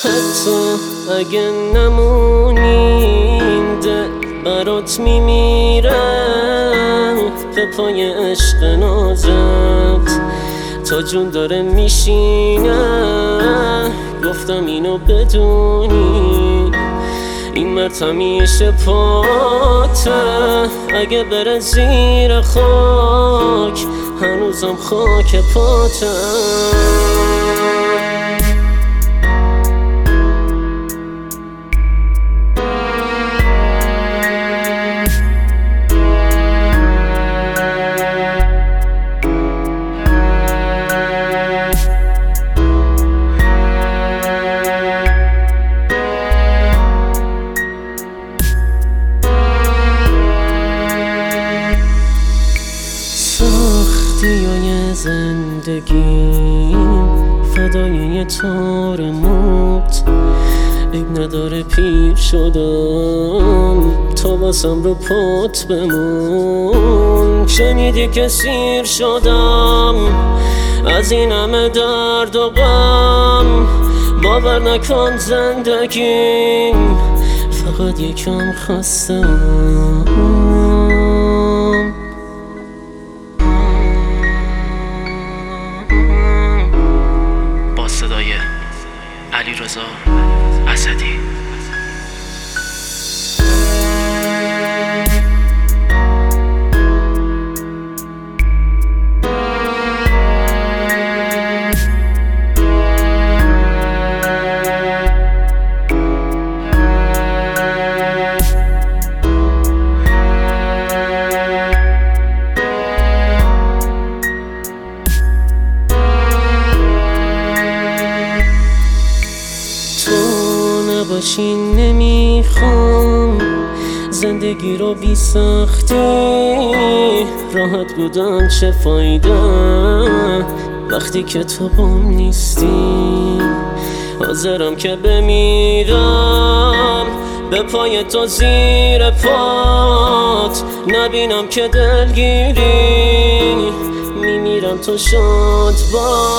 حتی اگه نمونیم ده برات میمیرم به پای عشق نازت تا جون داره میشینه. گفتم اینو بدونی این مرد همیشه پاته، اگه بره زیر خاک هنوزم خاک پاته. سختیای زندگیم فدای یه تار موت، عیب نداره پیر شدم تا واسم رو پات بمون. شنیدی که سیر شدم از این همه درد و غم، باور نکن زندگیم فقط یکم خستم. صدای علیرضا اسدی. باشین نمیخوام زندگی رو بی سختی، راحت بودن چه فایده وقتی که تو بام نیستی. حاضرم که بمیرم به پای تو زیر پات، نبینم که دلگیری میمیرم تو شاد باش.